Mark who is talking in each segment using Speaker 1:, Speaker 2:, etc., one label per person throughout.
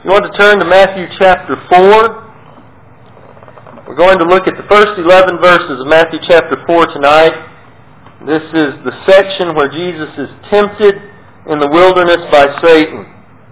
Speaker 1: You want to turn to Matthew chapter 4. We're going to look at the first 11 verses of Matthew chapter 4 tonight. This is the section where Jesus is tempted in the wilderness by Satan.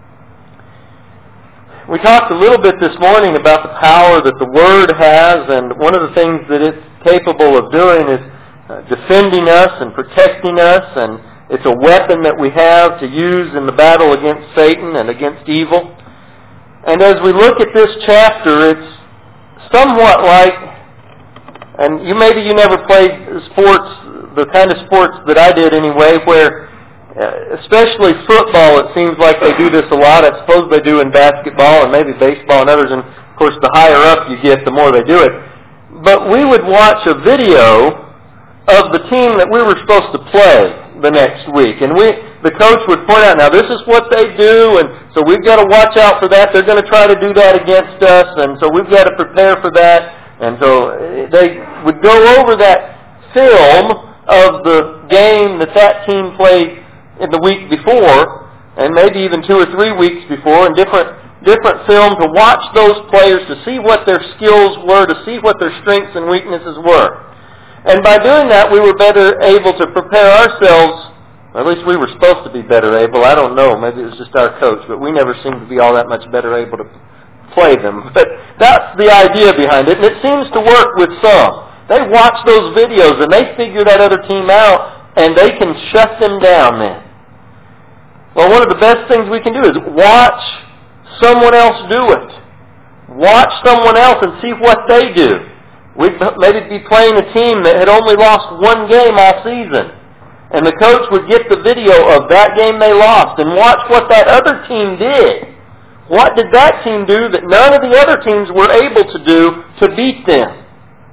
Speaker 1: We talked a little bit this morning about the power that the Word has, and one of the things that it's capable of doing is defending us and protecting us, and it's a weapon that we have to use in the battle against Satan and against evil. And as we look at this chapter, it's somewhat like, and maybe you never played sports, the kind of sports that I did anyway, where especially football, it seems like they do this a lot. I suppose they do in basketball and maybe baseball and others, and of course the higher up you get, the more they do it. But we would watch a video of the team that we were supposed to play the next week. And the coach would point out, now this is what they do, and so we've got to watch out for that. They're going to try to do that against us, and so we've got to prepare for that. And so they would go over that film of the game that team played in the week before, and maybe even 2 or 3 weeks before, and different film to watch those players, to see what their skills were, to see what their strengths and weaknesses were. And by doing that, we were better able to prepare ourselves, or at least we were supposed to be better able. I don't know, maybe it was just our coach, but we never seemed to be all that much better able to play them. But that's the idea behind it, and it seems to work with some. They watch those videos, and they figure that other team out, and they can shut them down then. Well, one of the best things we can do is watch someone else do it. Watch someone else and see what they do. We'd maybe be playing a team that had only lost one game all season. And the coach would get the video of that game they lost and watch what that other team did. What did that team do that none of the other teams were able to do to beat them?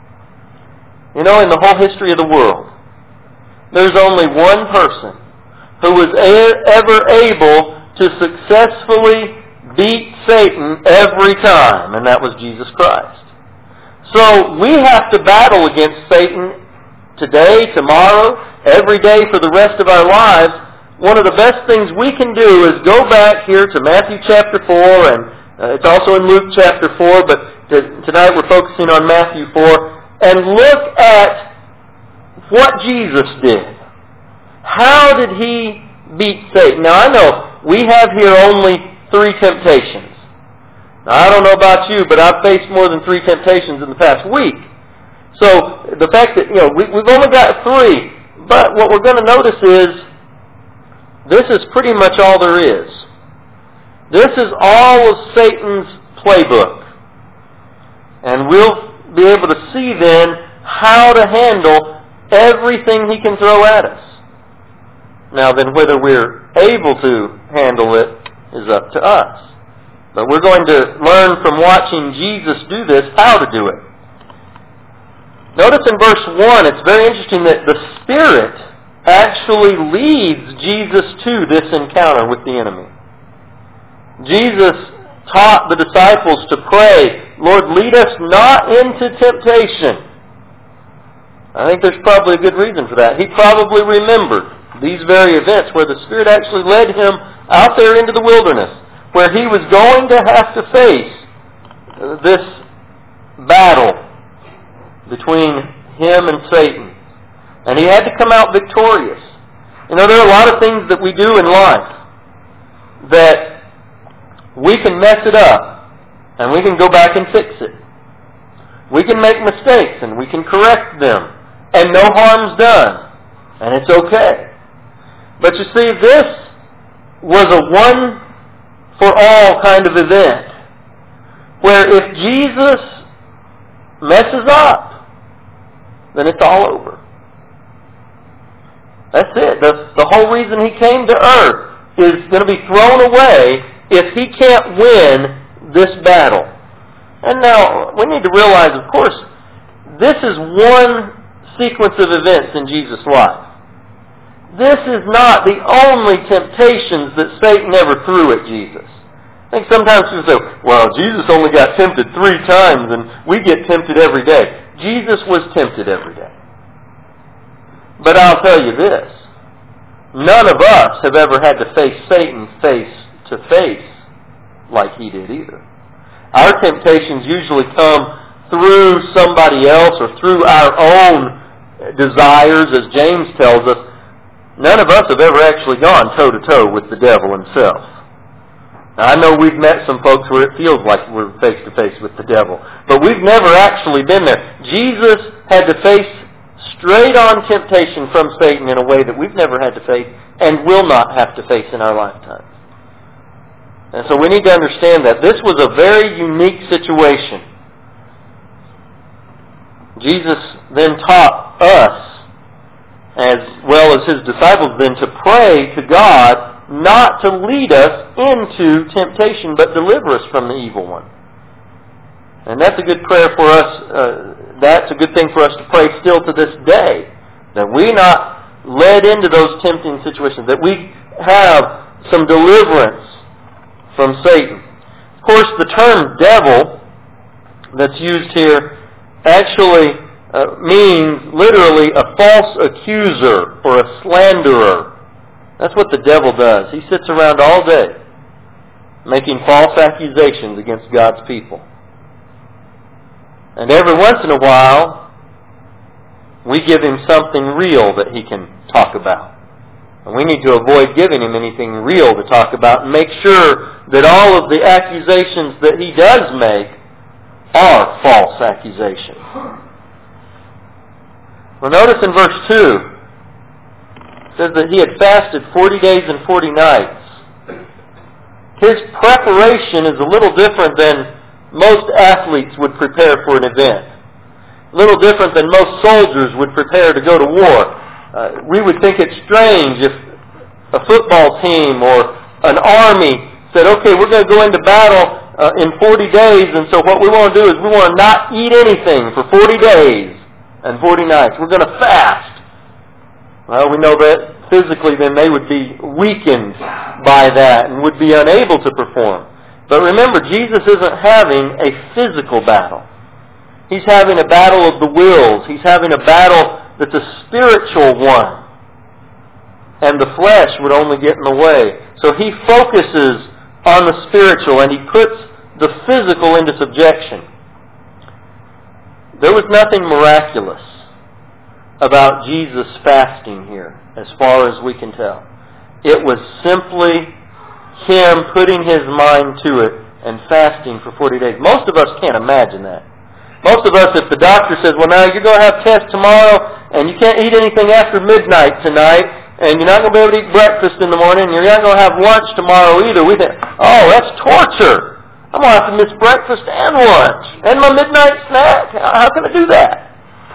Speaker 1: You know, in the whole history of the world, there's only one person who was ever able to successfully beat Satan every time, and that was Jesus Christ. So we have to battle against Satan today, tomorrow, every day for the rest of our lives. One of the best things we can do is go back here to Matthew chapter 4, and it's also in Luke chapter 4, but tonight we're focusing on Matthew 4, and look at what Jesus did. How did he beat Satan? Now I know we have here only 3 temptations. Now, I don't know about you, but I've faced more than 3 temptations in the past week. So the fact that, we've only got 3, but what we're going to notice is this is pretty much all there is. This is all of Satan's playbook. And we'll be able to see then how to handle everything he can throw at us. Now then, whether we're able to handle it is up to us. But we're going to learn from watching Jesus do this how to do it. Notice in verse 1, it's very interesting that the Spirit actually leads Jesus to this encounter with the enemy. Jesus taught the disciples to pray, Lord, lead us not into temptation. I think there's probably a good reason for that. He probably remembered these very events where the Spirit actually led him out there into the wilderness, where he was going to have to face this battle between him and Satan. And he had to come out victorious. There are a lot of things that we do in life that we can mess it up and we can go back and fix it. We can make mistakes and we can correct them and no harm's done. And it's okay. But you see, this was a one-for-all kind of event, where if Jesus messes up, then it's all over. That's it. The whole reason he came to earth is going to be thrown away if he can't win this battle. And now, we need to realize, of course, this is one sequence of events in Jesus' life. This is not the only temptations that Satan ever threw at Jesus. I think sometimes people say, well, Jesus only got tempted 3 times and we get tempted every day. Jesus was tempted every day. But I'll tell you this. None of us have ever had to face Satan face to face like he did either. Our temptations usually come through somebody else or through our own desires, as James tells us. None of us have ever actually gone toe-to-toe with the devil himself. Now, I know we've met some folks where it feels like we're face-to-face with the devil, but we've never actually been there. Jesus had to face straight-on temptation from Satan in a way that we've never had to face and will not have to face in our lifetime. And so we need to understand that this was a very unique situation. Jesus then taught us, as well as his disciples then, to pray to God not to lead us into temptation, but deliver us from the evil one. And that's a good prayer for us. That's a good thing for us to pray still to this day, that we not led into those tempting situations, that we have some deliverance from Satan. Of course, the term devil that's used here actually means literally a false accuser or a slanderer. That's what the devil does. He sits around all day making false accusations against God's people. And every once in a while, we give him something real that he can talk about. And we need to avoid giving him anything real to talk about and make sure that all of the accusations that he does make are false accusations. Well, notice in verse 2, it says that he had fasted 40 days and 40 nights. His preparation is a little different than most athletes would prepare for an event. A little different than most soldiers would prepare to go to war. We would think it strange if a football team or an army said, okay, we're going to go into battle in 40 days, and so what we want to do is we want to not eat anything for 40 days and 40 nights. We're going to fast. Well, we know that physically then they would be weakened by that and would be unable to perform. But remember, Jesus isn't having a physical battle. He's having a battle of the wills. He's having a battle that's a spiritual one. And the flesh would only get in the way. So he focuses on the spiritual and he puts the physical into subjection. There was nothing miraculous about Jesus fasting here, as far as we can tell. It was simply him putting his mind to it and fasting for 40 days. Most of us can't imagine that. Most of us, if the doctor says, well, now you're going to have tests tomorrow and you can't eat anything after midnight tonight and you're not going to be able to eat breakfast in the morning and you're not going to have lunch tomorrow either, we think, oh, that's torture. I'm going to have to miss breakfast and lunch and my midnight snack. How can I do that?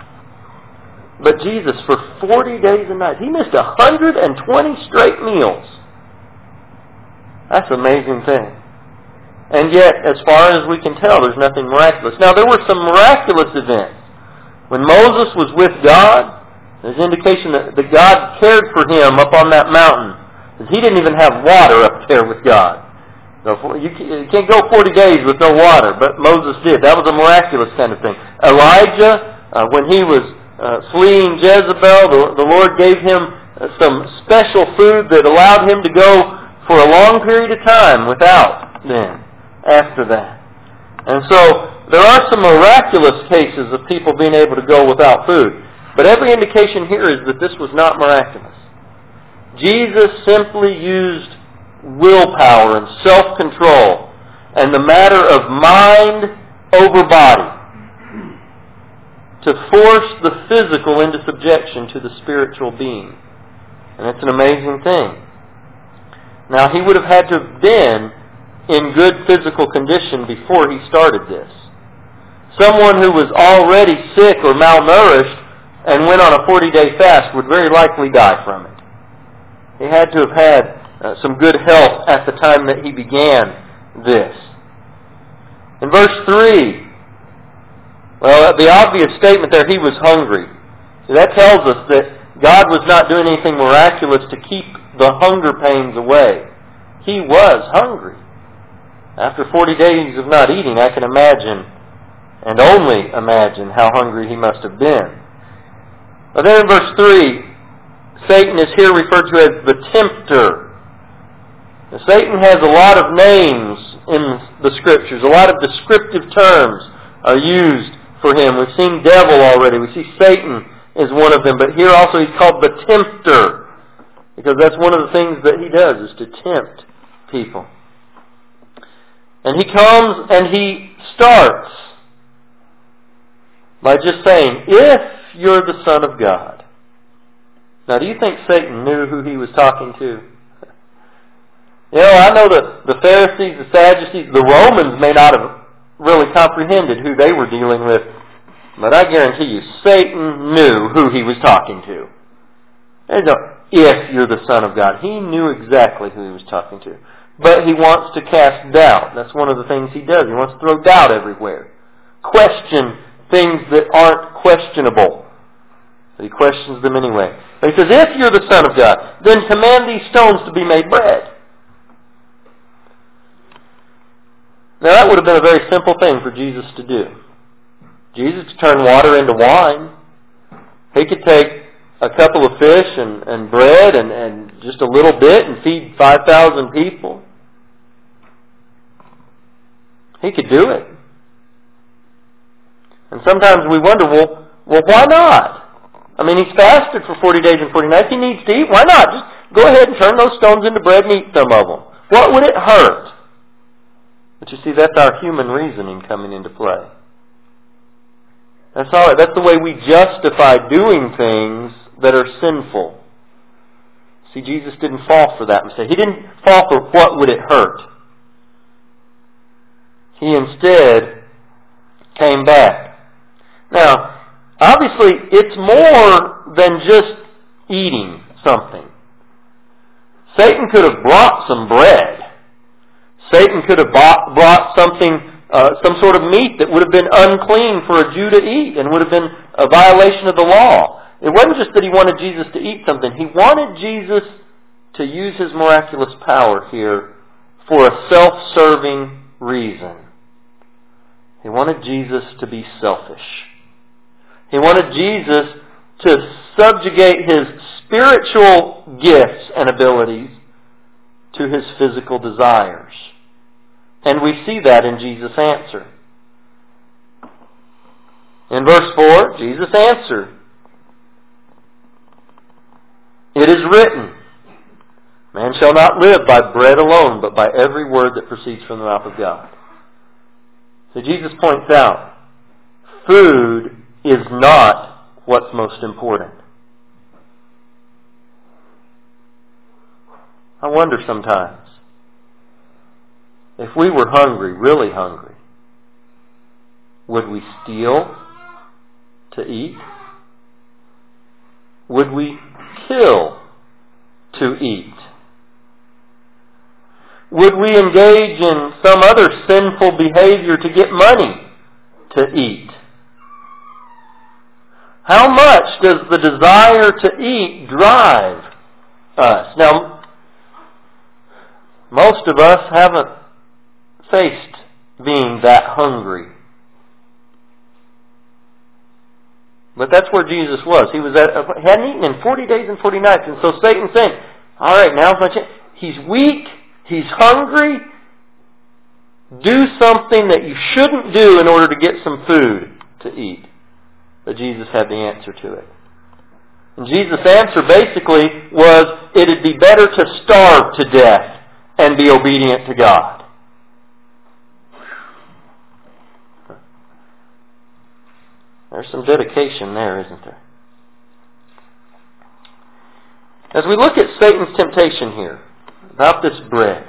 Speaker 1: But Jesus, for 40 days and nights, he missed 120 straight meals. That's an amazing thing. And yet, as far as we can tell, there's nothing miraculous. Now, there were some miraculous events. When Moses was with God, there's indication that God cared for him up on that mountain. Because he didn't even have water up there with God. So you can't go 40 days with no water, but Moses did. That was a miraculous kind of thing. Elijah, when he was fleeing Jezebel, the Lord gave him some special food that allowed him to go for a long period of time without then, after that. And so there are some miraculous cases of people being able to go without food. But every indication here is that this was not miraculous. Jesus simply used willpower and self-control and the matter of mind over body to force the physical into subjection to the spiritual being. And it's an amazing thing. Now, he would have had to have been in good physical condition before he started this. Someone who was already sick or malnourished and went on a 40-day fast would very likely die from it. He had to have had some good health at the time that he began this. In verse 3, well, the obvious statement there, he was hungry. So that tells us that God was not doing anything miraculous to keep the hunger pains away. He was hungry. After 40 days of not eating, I can imagine, and only imagine, how hungry he must have been. But then in verse 3, Satan is here referred to as the tempter. Now, Satan has a lot of names in the Scriptures. A lot of descriptive terms are used for him. We've seen devil already. We see Satan is one of them. But here also he's called the tempter, because that's one of the things that he does, is to tempt people. And he comes and he starts by just saying, if you're the Son of God. Now, do you think Satan knew who he was talking to? You know, I know the Pharisees, the Sadducees, the Romans may not have really comprehended who they were dealing with, but I guarantee you, Satan knew who he was talking to. There's no, if you're the Son of God. He knew exactly who he was talking to. But he wants to cast doubt. That's one of the things he does. He wants to throw doubt everywhere. Question things that aren't questionable. But he questions them anyway. But he says, if you're the Son of God, then command these stones to be made bread. Now that would have been a very simple thing for Jesus to do. Jesus could turn water into wine. He could take a couple of fish and bread and just a little bit and feed 5,000 people. He could do it. And sometimes we wonder, well, why not? I mean, he's fasted for 40 days and 40 nights. He needs to eat. Why not? Just go ahead and turn those stones into bread and eat some of them. What would it hurt? But you see, that's our human reasoning coming into play. That's all. That's the way we justify doing things that are sinful. See, Jesus didn't fall for that mistake. He didn't fall for what would it hurt. He instead came back. Now, obviously, it's more than just eating something. Satan could have brought some bread. Satan could have brought something, some sort of meat that would have been unclean for a Jew to eat and would have been a violation of the law. It wasn't just that he wanted Jesus to eat something. He wanted Jesus to use his miraculous power here for a self-serving reason. He wanted Jesus to be selfish. He wanted Jesus to subjugate his spiritual gifts and abilities to his physical desires. And we see that in Jesus' answer. In verse 4, Jesus answered, "It is written, man shall not live by bread alone, but by every word that proceeds from the mouth of God." So Jesus points out, food is not what's most important. I wonder sometimes, if we were hungry, really hungry, would we steal to eat? Would we kill to eat? Would we engage in some other sinful behavior to get money to eat? How much does the desire to eat drive us? Now, most of us haven't faced being that hungry. But that's where Jesus was. He hadn't eaten in 40 days and 40 nights. And so Satan's saying, all right, now's my chance. He's weak. He's hungry. Do something that you shouldn't do in order to get some food to eat. But Jesus had the answer to it. And Jesus' answer basically was, it'd be better to starve to death and be obedient to God. There's some dedication there, isn't there? As we look at Satan's temptation here, about this bread,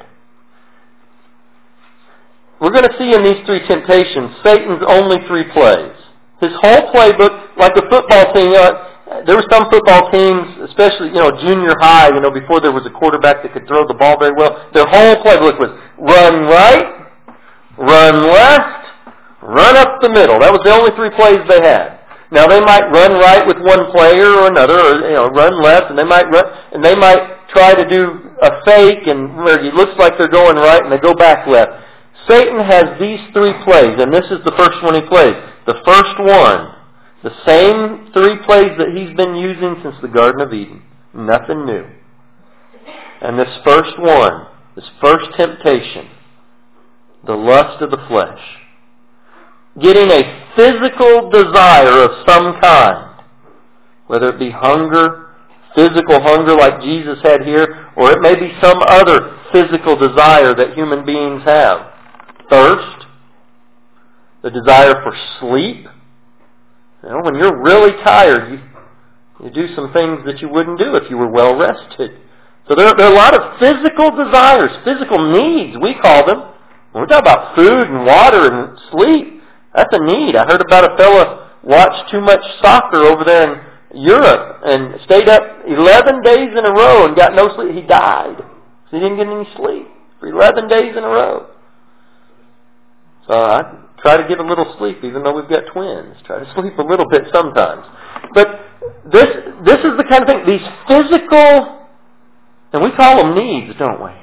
Speaker 1: we're going to see in these three temptations Satan's only three plays. His whole playbook, like a football team, there were some football teams, especially, junior high, before there was a quarterback that could throw the ball very well. Their whole playbook was run right, run left, run up the middle. That was the only three plays they had. Now they might run right with one player or another, or run left, and they might try to do a fake, and where it looks like they're going right, and they go back left. Satan has these three plays, and this is the first one he plays. The first one, the same three plays that he's been using since the Garden of Eden. Nothing new. And this first one, this first temptation, the lust of the flesh. Getting a physical desire of some kind, whether it be hunger, physical hunger like Jesus had here, or it may be some other physical desire that human beings have. Thirst, the desire for sleep. You know, when you're really tired, you do some things that you wouldn't do if you were well rested. So there are a lot of physical desires, physical needs, we call them. When we talk about food and water and sleep, that's a need. I heard about a fellow watched too much soccer over there in Europe and stayed up 11 days in a row and got no sleep. He died. So he didn't get any sleep for 11 days in a row. So I try to get a little sleep, even though we've got twins. Try to sleep a little bit sometimes. But this is the kind of thing, these physical, and we call them needs, don't we?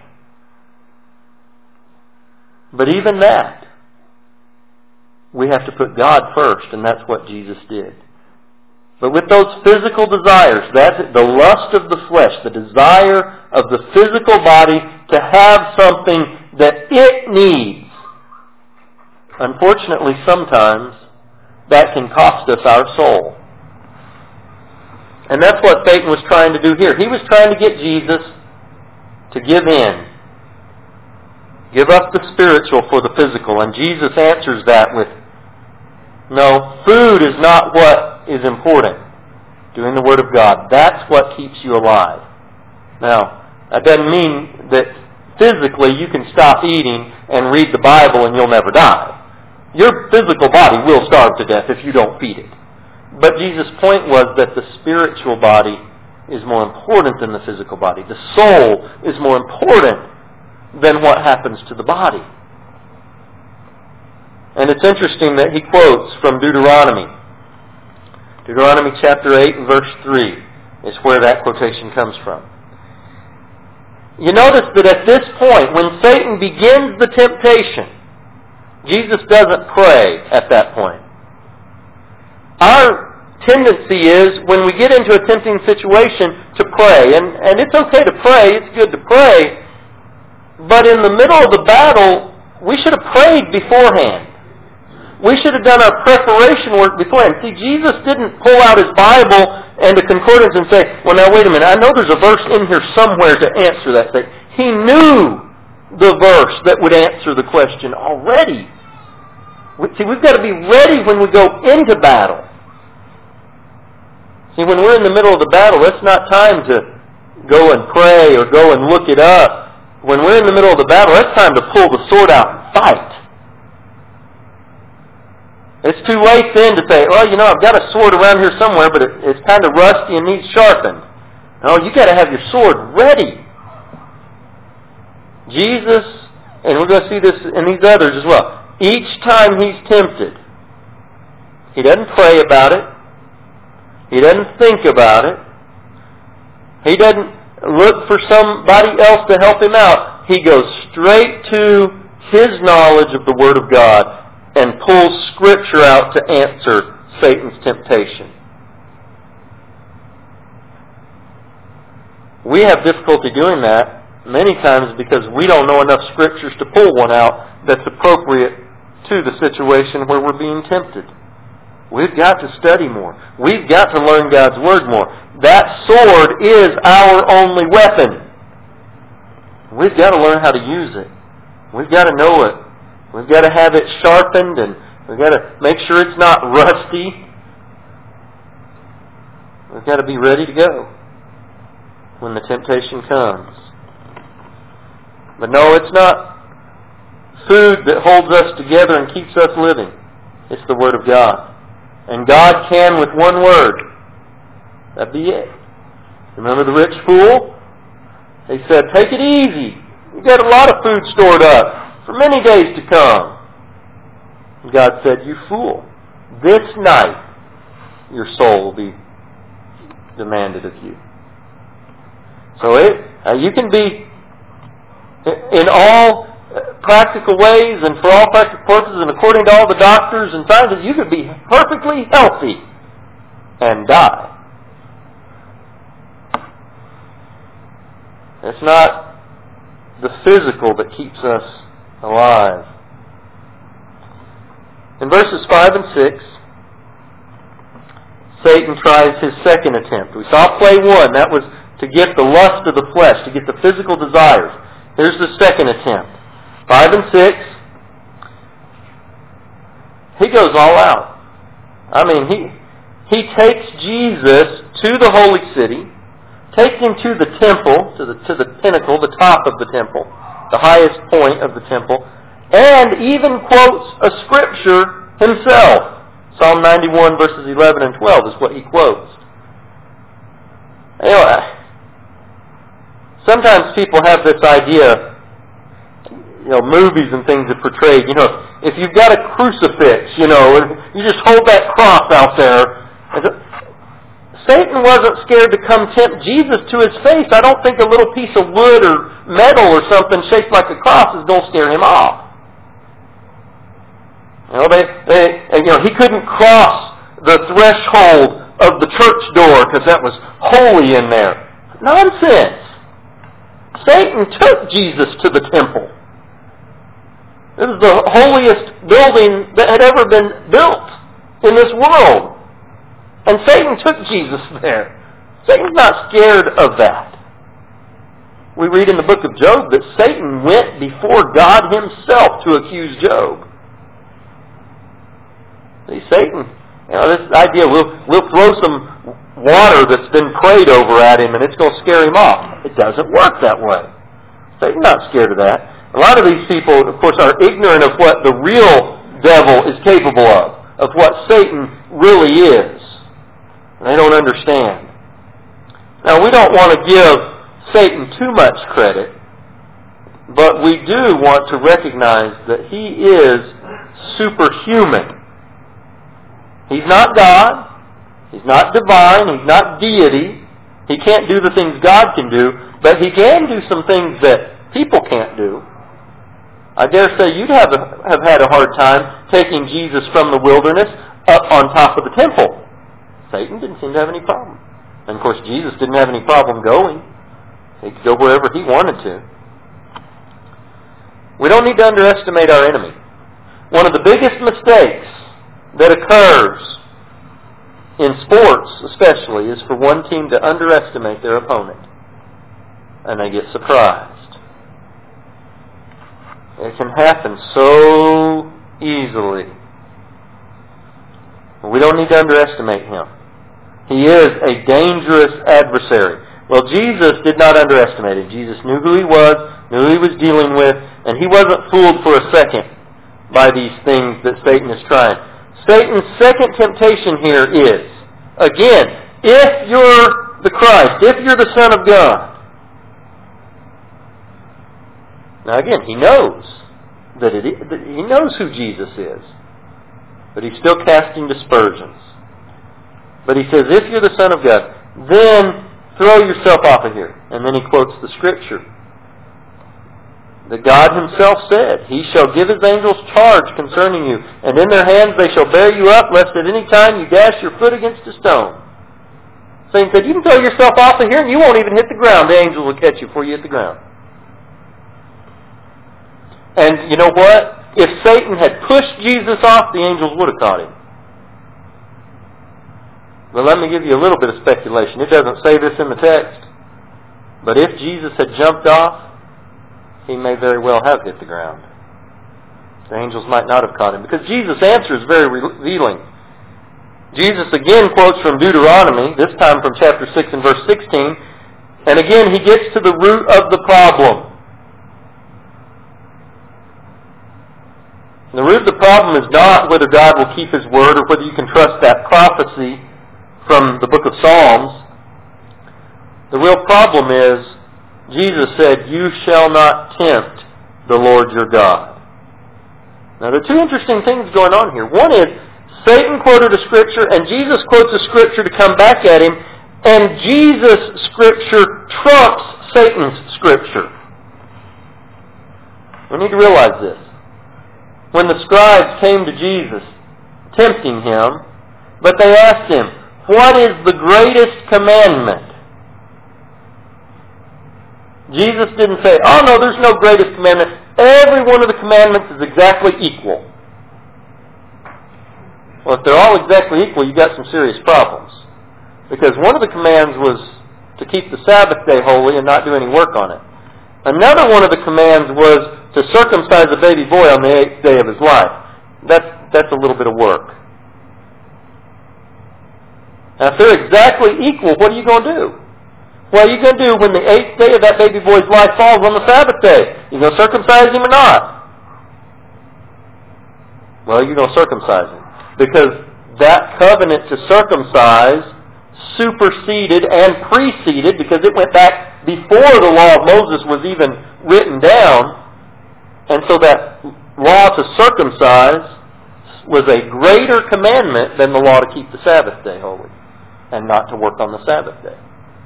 Speaker 1: But even that, we have to put God first, and that's what Jesus did. But with those physical desires, that's the lust of the flesh, the desire of the physical body to have something that it needs. Unfortunately, sometimes that can cost us our soul. And that's what Satan was trying to do here. He was trying to get Jesus to give in. Give up the spiritual for the physical. And Jesus answers that with, no, food is not what is important. Doing the Word of God. That's what keeps you alive. Now, that doesn't mean that physically you can stop eating and read the Bible and you'll never die. Your physical body will starve to death if you don't feed it. But Jesus' point was that the spiritual body is more important than the physical body. The soul is more important than what happens to the body. And it's interesting that he quotes from Deuteronomy. Deuteronomy chapter 8 and verse 3 is where that quotation comes from. You notice that at this point, when Satan begins the temptation, Jesus doesn't pray at that point. Our tendency is, when we get into a tempting situation, to pray. And it's okay to pray, it's good to pray, but in the middle of the battle, we should have prayed beforehand. We should have done our preparation work beforehand. See, Jesus didn't pull out his Bible and the concordance and say, well, now wait a minute, I know there's a verse in here somewhere to answer that thing. He knew the verse that would answer the question already. See, we've got to be ready when we go into battle. See, when we're in the middle of the battle, it's not time to go and pray or go and look it up. When we're in the middle of the battle, it's time to pull the sword out and fight. It's too late then to say, well, you know, I've got a sword around here somewhere, but it's kind of rusty and needs sharpened. No, you've got to have your sword ready. Jesus, and we're going to see this in these others as well, each time he's tempted, he doesn't pray about it. He doesn't think about it. He doesn't look for somebody else to help him out. He goes straight to his knowledge of the Word of God and pulls Scripture out to answer Satan's temptation. We have difficulty doing that many times because we don't know enough Scriptures to pull one out that's appropriate to the situation where we're being tempted. We've got to study more. We've got to learn God's Word more. That sword is our only weapon. We've got to learn how to use it. We've got to know it. We've got to have it sharpened, and we've got to make sure it's not rusty. We've got to be ready to go when the temptation comes. But no, it's not food that holds us together and keeps us living. It's the Word of God. And God can with one word. That'd be it. Remember the rich fool? He said, take it easy. You've got a lot of food stored up for many days to come. And God said, you fool. This night your soul will be demanded of you. So you can be in all practical ways and for all practical purposes and according to all the doctors and scientists, you could be perfectly healthy and die. It's not the physical that keeps us alive. In verses 5 and 6, Satan tries his second attempt. We saw play one. That was to get the lust of the flesh, to get the physical desires. Here's the second attempt. 5 and 6, he goes all out. I mean, he takes Jesus to the holy city, takes him to the temple, to the pinnacle, the top of the temple, the highest point of the temple, and even quotes a scripture himself. Psalm 91 verses 11 and 12 is what he quotes. Anyway, sometimes people have this idea, movies and things are portrayed, if you've got a crucifix, and you just hold that cross out there. Satan wasn't scared to come tempt Jesus to his face. I don't think a little piece of wood or metal or something shaped like a cross is going to scare him off. He couldn't cross the threshold of the church door because that was holy in there. Nonsense. Satan took Jesus to the temple. It was the holiest building that had ever been built in this world. And Satan took Jesus there. Satan's not scared of that. We read in the book of Job that Satan went before God himself to accuse Job. See, Satan, this idea, we'll throw some water that's been prayed over at him and it's going to scare him off. It doesn't work that way. Satan's not scared of that. A lot of these people, of course, are ignorant of what the real devil is capable of what Satan really is. They don't understand. Now, we don't want to give Satan too much credit, but we do want to recognize that he is superhuman. He's not God. He's not divine. He's not deity. He can't do the things God can do, but he can do some things that people can't do. I dare say you'd have had a hard time taking Jesus from the wilderness up on top of the temple. Satan didn't seem to have any problem. And of course, Jesus didn't have any problem going. He could go wherever he wanted to. We don't need to underestimate our enemy. One of the biggest mistakes that occurs in sports especially is for one team to underestimate their opponent. And they get surprised. It can happen so easily. We don't need to underestimate him. He is a dangerous adversary. Well, Jesus did not underestimate him. Jesus knew who he was, knew who he was dealing with, and he wasn't fooled for a second by these things that Satan is trying. Satan's second temptation here is, again, if you're the Christ, if you're the Son of God. Now again, he knows he knows who Jesus is. But he's still casting dispersions. But he says, if you're the Son of God, then throw yourself off of here. And then he quotes the Scripture. That God himself said, He shall give His angels charge concerning you, and in their hands they shall bear you up, lest at any time you dash your foot against a stone. So he said, you can throw yourself off of here and you won't even hit the ground. The angels will catch you before you hit the ground. And you know what? If Satan had pushed Jesus off, the angels would have caught him. But let me give you a little bit of speculation. It doesn't say this in the text. But if Jesus had jumped off, he may very well have hit the ground. The angels might not have caught him. Because Jesus' answer is very revealing. Jesus again quotes from Deuteronomy, this time from chapter 6 and verse 16. And again, he gets to the root of the problem. The root of the problem is not whether God will keep His word or whether you can trust that prophecy from the book of Psalms. The real problem is, Jesus said, you shall not tempt the Lord your God. Now there are two interesting things going on here. One is, Satan quoted a scripture and Jesus quotes a scripture to come back at him, and Jesus' scripture trumps Satan's scripture. We need to realize this. When the scribes came to Jesus, tempting him, but they asked him, what is the greatest commandment? Jesus didn't say, oh no, there's no greatest commandment. Every one of the commandments is exactly equal. Well, if they're all exactly equal, you've got some serious problems. Because one of the commands was to keep the Sabbath day holy and not do any work on it. Another one of the commands was to circumcise a baby boy on the 8th day of his life. That's a little bit of work. Now, if they're exactly equal, what are you going to do? What are you going to do when the 8th day of that baby boy's life falls on the Sabbath day? You going to circumcise him or not? Well, you're going to circumcise him. Because that covenant to circumcise superseded and preceded, because it went back before the law of Moses was even written down. And so that law to circumcise was a greater commandment than the law to keep the Sabbath day holy and not to work on the Sabbath day.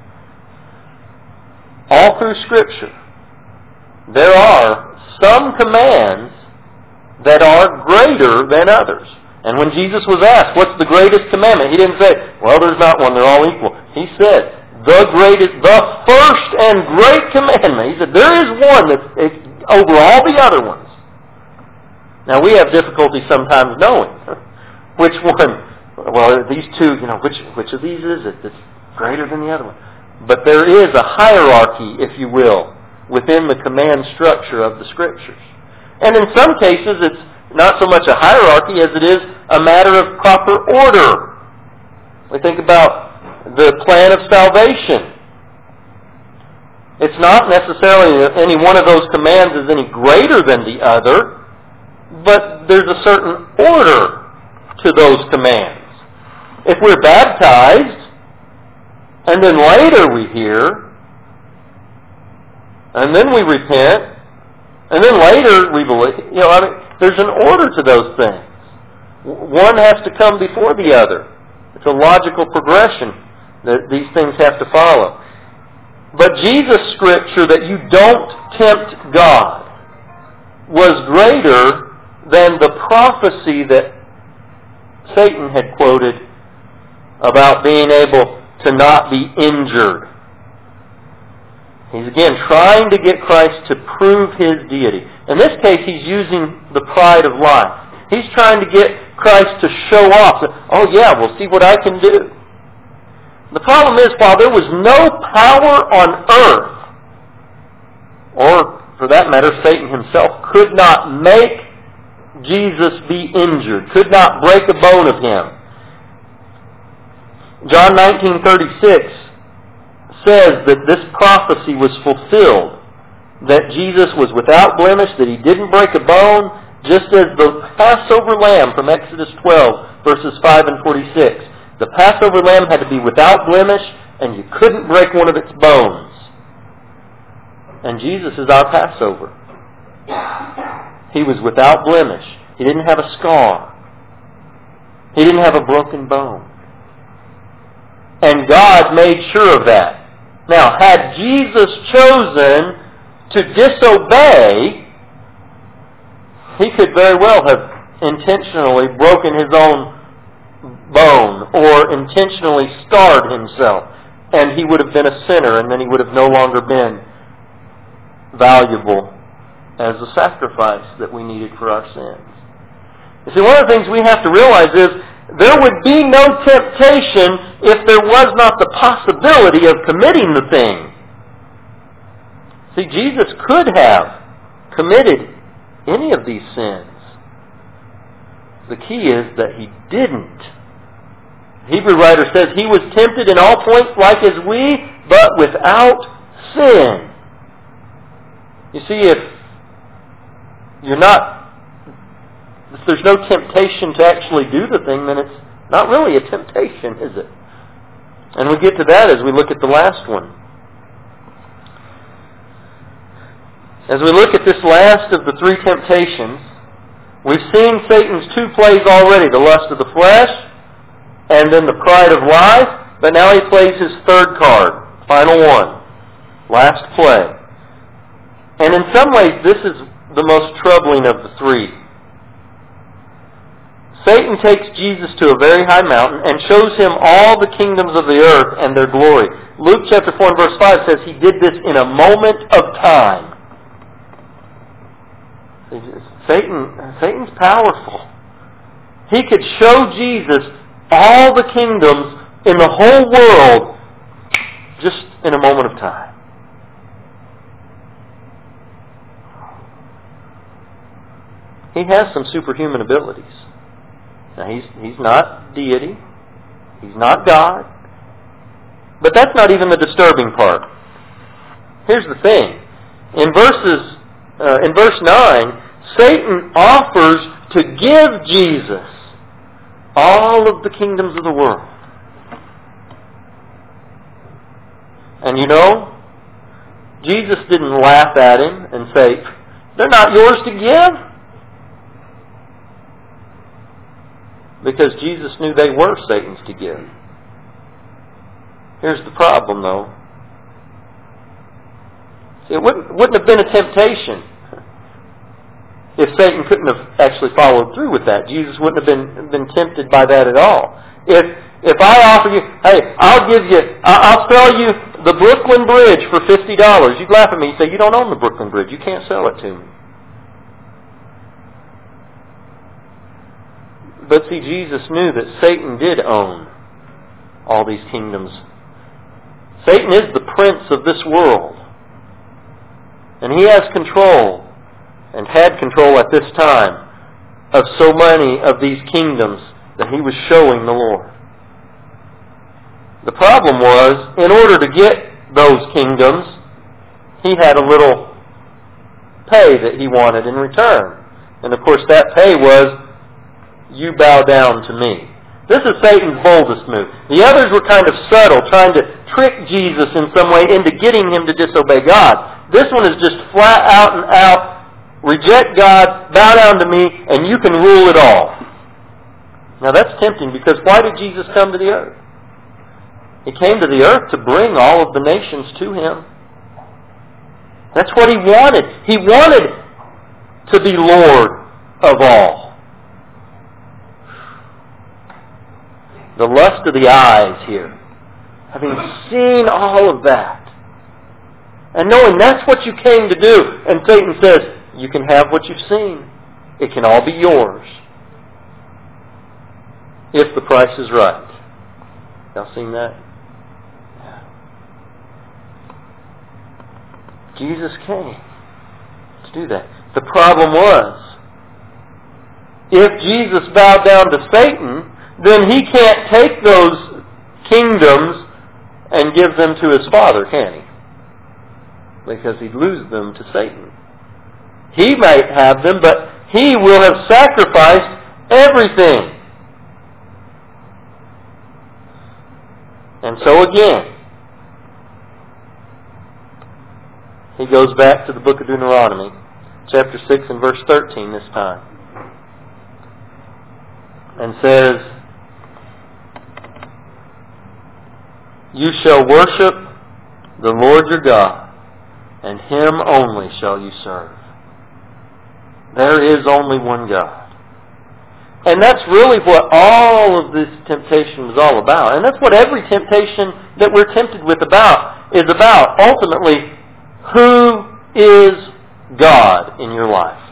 Speaker 1: All through Scripture, there are some commands that are greater than others. And when Jesus was asked, what's the greatest commandment? He didn't say, well, there's not one, they're all equal. He said, the first and great commandment. He said, there is one that's over all the other ones. Now, we have difficulty sometimes knowing which one. Well, these two, which of these is it that's greater than the other one? But there is a hierarchy, if you will, within the command structure of the Scriptures. And in some cases, it's not so much a hierarchy as it is a matter of proper order. We think about the plan of salvation. It's not necessarily that any one of those commands is any greater than the other, but there's a certain order to those commands. If we're baptized, and then later we hear, and then we repent, and then later we believe, there's an order to those things. One has to come before the other. It's a logical progression that these things have to follow. But Jesus' scripture that you don't tempt God was greater than the prophecy that Satan had quoted about being able to not be injured. He's again trying to get Christ to prove His deity. In this case, he's using the pride of life. He's trying to get Christ to show off that, oh yeah, we'll see what I can do. The problem is, while there was no power on earth, or for that matter, Satan himself, could not make Jesus be injured, could not break a bone of Him. John 19:36 says that this prophecy was fulfilled, that Jesus was without blemish, that He didn't break a bone, just as the Passover lamb from Exodus 12, verses 5 and 46. The Passover lamb had to be without blemish, and you couldn't break one of its bones. And Jesus is our Passover. He was without blemish. He didn't have a scar. He didn't have a broken bone. And God made sure of that. Now, had Jesus chosen to disobey, He could very well have intentionally broken His own bone or intentionally scarred Himself, and He would have been a sinner, and then He would have no longer been valuable as a sacrifice that we needed for our sins. You see, one of the things we have to realize is there would be no temptation if there was not the possibility of committing the thing. See, Jesus could have committed any of these sins. The key is that He didn't. The Hebrew writer says He was tempted in all points like as we, but without sin. You see, if there's no temptation to actually do the thing, then it's not really a temptation, is it? And we get to that as we look at the last one. As we look at this last of the three temptations, we've seen Satan's two plays already, the lust of the flesh and then the pride of life, but now he plays his third card, final one, last play. And in some ways, this is the most troubling of the three. Satan takes Jesus to a very high mountain and shows him all the kingdoms of the earth and their glory. Luke chapter 4 and verse 5 says he did this in a moment of time. Satan's powerful. he could show Jesus all the kingdoms in the whole world just in a moment of time. He has some superhuman abilities. Now, he's not deity. He's not God. But that's not even the disturbing part. Here's the thing. In verse 9, Satan offers to give Jesus all of the kingdoms of the world. And you know, Jesus didn't laugh at him and say, "They're not yours to give." Because Jesus knew they were Satan's to give. Here's the problem, though. See, it wouldn't have been a temptation if Satan couldn't have actually followed through with that. Jesus wouldn't have been tempted by that at all. If I offer you, hey, I'll sell you the Brooklyn Bridge for $50, you'd laugh at me and say, "You don't own the Brooklyn Bridge. You can't sell it to me." But see, Jesus knew that Satan did own all these kingdoms. Satan is the prince of this world. And he has control, and had control at this time, of so many of these kingdoms that he was showing the Lord. The problem was, in order to get those kingdoms, he had a little pay that he wanted in return. And of course that pay was, "You bow down to me." This is Satan's boldest move. The others were kind of subtle, trying to trick Jesus in some way into getting him to disobey God. This one is just flat out and out, reject God, bow down to me, and you can rule it all. Now that's tempting, because why did Jesus come to the earth? He came to the earth to bring all of the nations to him. That's what he wanted. He wanted to be Lord of all. The lust of the eyes here. Having seen all of that, and knowing that's what you came to do, and Satan says, "You can have what you've seen. It can all be yours, if the price is right." Y'all seen that? Yeah. Jesus came to do that. The problem was, if Jesus bowed down to Satan, then he can't take those kingdoms and give them to his Father, can he? Because he'd lose them to Satan. He might have them, but he will have sacrificed everything. And so again, he goes back to the book of Deuteronomy, chapter 6 and verse 13 this time, and says, "You shall worship the Lord your God, and Him only shall you serve." There is only one God. And that's really what all of this temptation was all about. And that's what every temptation that we're tempted with is about. Ultimately, who is God in your life?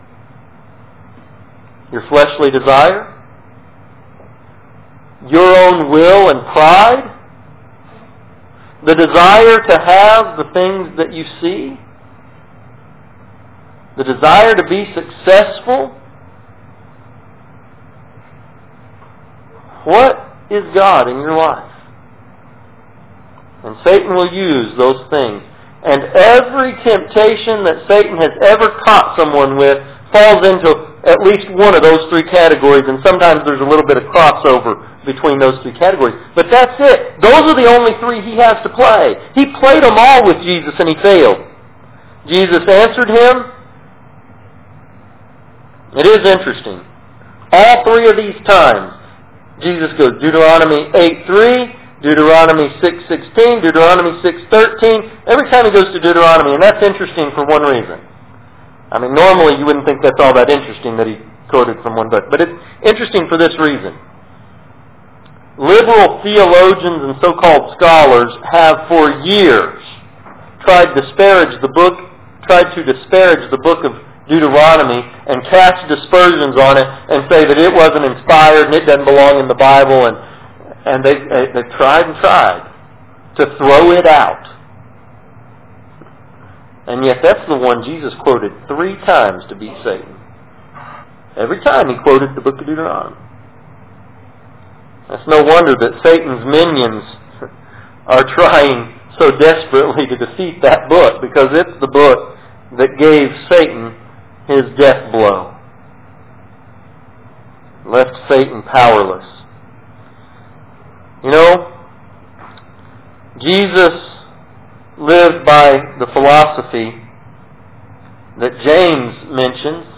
Speaker 1: Your fleshly desire? Your own will and pride? The desire to have the things that you see? The desire to be successful? What is God in your life? And Satan will use those things. And every temptation that Satan has ever caught someone with falls into at least one of those three categories, and sometimes there's a little bit of crossover between those three categories. But that's it. Those are the only three he has to play. He played them all with Jesus and he failed. Jesus answered him. It is interesting. All three of these times, Jesus goes Deuteronomy 8:3, Deuteronomy 6:16, Deuteronomy 6:13. Every time he goes to Deuteronomy, and that's interesting for one reason. I mean, normally you wouldn't think that's all that interesting that he quoted from one book, but it's interesting for this reason. Liberal theologians and so-called scholars have for years tried to disparage the book of Deuteronomy and cast dispersions on it and say that it wasn't inspired and it doesn't belong in the Bible, and they've tried and tried to throw it out. And yet that's the one Jesus quoted 3 times to beat Satan. Every time he quoted the book of Deuteronomy. It's no wonder that Satan's minions are trying so desperately to defeat that book, because it's the book that gave Satan his death blow. Left Satan powerless. You know, Jesus lived by the philosophy that James mentions.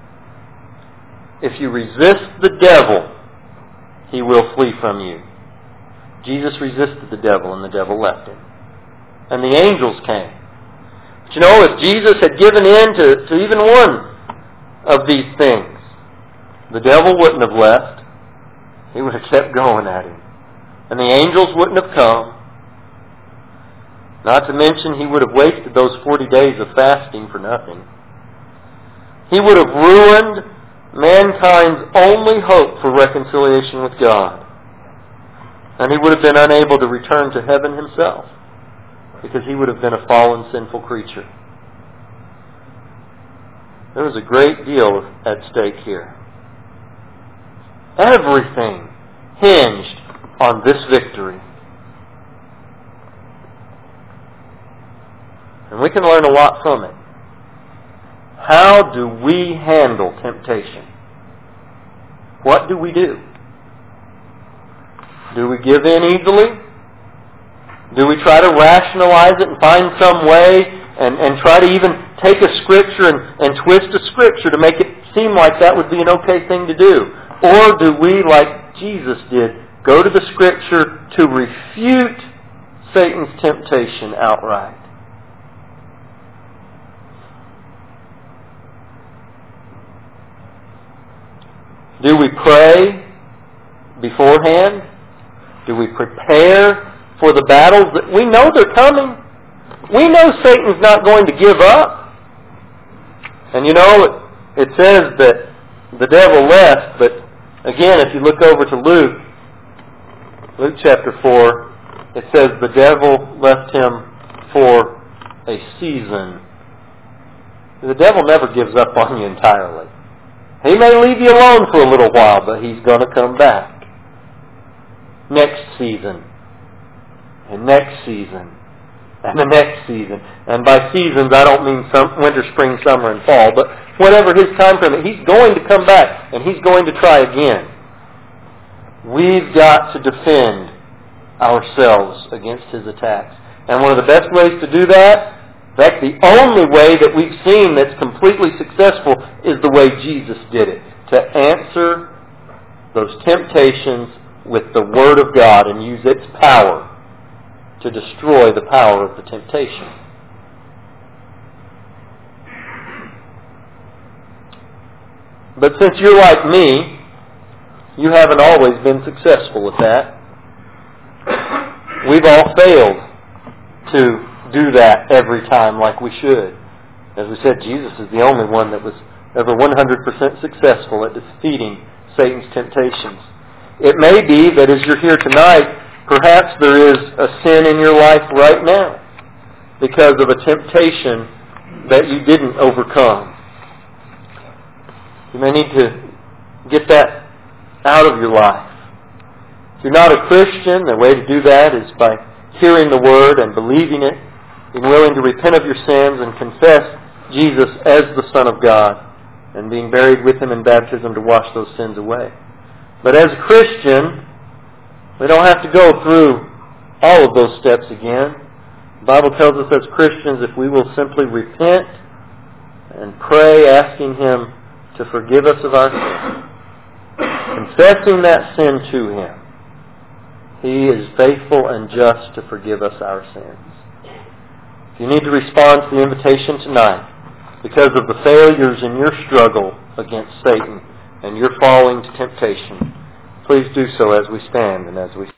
Speaker 1: If you resist the devil, he will flee from you. Jesus resisted the devil, and the devil left him. And the angels came. But you know, if Jesus had given in to even one of these things, the devil wouldn't have left. He would have kept going at him. And the angels wouldn't have come. Not to mention, he would have wasted those 40 days of fasting for nothing. He would have ruined mankind's only hope for reconciliation with God. And he would have been unable to return to heaven himself, because he would have been a fallen, sinful creature. There was a great deal at stake here. Everything hinged on this victory. And we can learn a lot from it. How do we handle temptation? What do we do? Do we give in easily? Do we try to rationalize it and find some way and try to even take a scripture and twist a scripture to make it seem like that would be an okay thing to do? Or do we, like Jesus did, go to the scripture to refute Satan's temptation outright? Do we pray beforehand? Do we prepare for the battles that we know they're coming? We know Satan's not going to give up. And you know, it says that the devil left, but again, if you look over to Luke chapter 4, it says the devil left him for a season. The devil never gives up on you entirely. He may leave you alone for a little while, but he's going to come back. Next season. And next season. And the next season. And by seasons, I don't mean winter, spring, summer, and fall, but whatever his time frame, he's going to come back, and he's going to try again. We've got to defend ourselves against his attacks. And one of the best ways to do that, in fact, the only way that we've seen that's completely successful, is the way Jesus did it. To answer those temptations with the Word of God and use its power to destroy the power of the temptation. But since you're like me, you haven't always been successful with that. We've all failed to do that every time like we should. As we said, Jesus is the only one that was ever 100% successful at defeating Satan's temptations. It may be that as you're here tonight, perhaps there is a sin in your life right now because of a temptation that you didn't overcome. You may need to get that out of your life. If you're not a Christian, the way to do that is by hearing the Word and believing it, being willing to repent of your sins and confess Jesus as the Son of God, and being buried with Him in baptism to wash those sins away. But as a Christian, we don't have to go through all of those steps again. The Bible tells us as Christians, if we will simply repent and pray asking Him to forgive us of our sin, confessing that sin to Him, He is faithful and just to forgive us our sins. If you need to respond to the invitation tonight because of the failures in your struggle against Satan and your falling to temptation, please do so as we stand and as we